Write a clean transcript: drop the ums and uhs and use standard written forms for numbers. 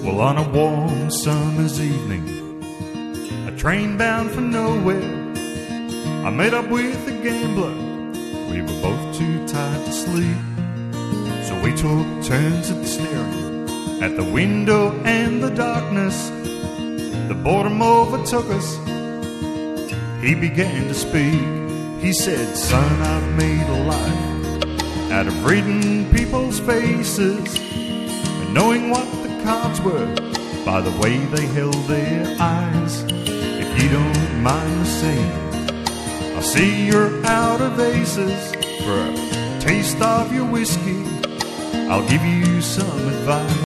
Well, on a warm summer's evening, a train bound for nowhere, I met up with a gambler. We were both too tired to sleep, so we took turns at staring at the window and the darkness. The boredom overtook us. He began to speak. He said, "Son, I've made a life out of reading people's faces and knowing what the cards were by the way they held their eyes. If you don't mind me saying, I see you're out of aces. For a taste of your whiskey, I'll give you some advice."